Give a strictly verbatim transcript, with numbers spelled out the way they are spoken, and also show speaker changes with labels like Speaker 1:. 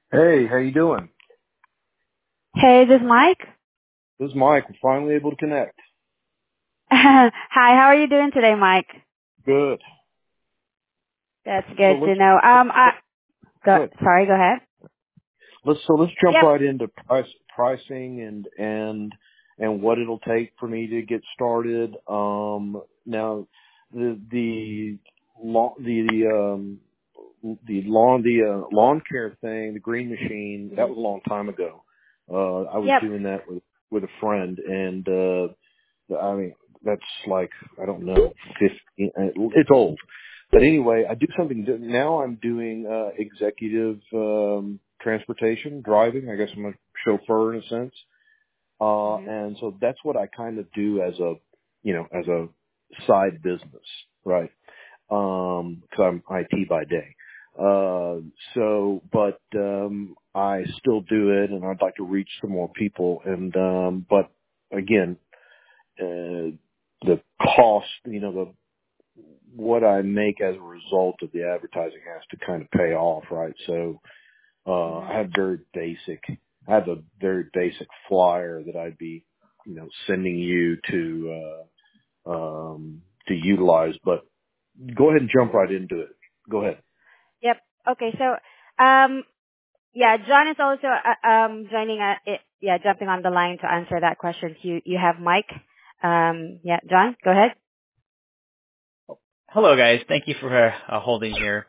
Speaker 1: Hey, how you doing?
Speaker 2: Hey, this is Mike.
Speaker 1: This is Mike. We're finally able to connect.
Speaker 2: Hi, how are you doing today, Mike?
Speaker 1: Good.
Speaker 2: That's
Speaker 1: So
Speaker 2: good
Speaker 1: let's
Speaker 2: to know. Um, I go.
Speaker 1: good.
Speaker 2: Sorry, go ahead.
Speaker 1: Let's so let's jump
Speaker 2: Yep.
Speaker 1: right into price pricing and and and what it'll take for me to get started. Um, now the the lawn the um the lawn the uh, lawn care thing, the green machine, that
Speaker 2: Mhm.
Speaker 1: was a long time ago. Uh, I was
Speaker 2: Yep.
Speaker 1: doing that with with a friend, and uh, I mean, that's like, I don't know, fifteen, it's old. But anyway, I do something, di- now I'm doing, uh, executive, um, transportation, driving. I guess I'm a chauffeur in a sense. Uh,
Speaker 2: Mhm.
Speaker 1: and so that's what I kind of do as a, you know, as a side business, right? Um, cause I'm I T by day. Uh, so, but, um, I still do it and I'd like to reach some more people. And, um, but again, uh, the cost, you know, the what I make as a result of the advertising has to kind of pay off, right? So uh, I
Speaker 2: Mhm.
Speaker 1: have very basic, I have a very basic flyer that I'd be, you know, sending you to uh, um, to utilize. But go ahead and jump
Speaker 2: Mhm.
Speaker 1: right into it. Go ahead.
Speaker 2: Yep. Okay. So, um, yeah, John is also uh, um joining. Uh, it, yeah, jumping on the line to answer that question. You you have Mike. Um, yeah, John, go ahead.
Speaker 3: Hello, guys. Thank you for uh, holding here.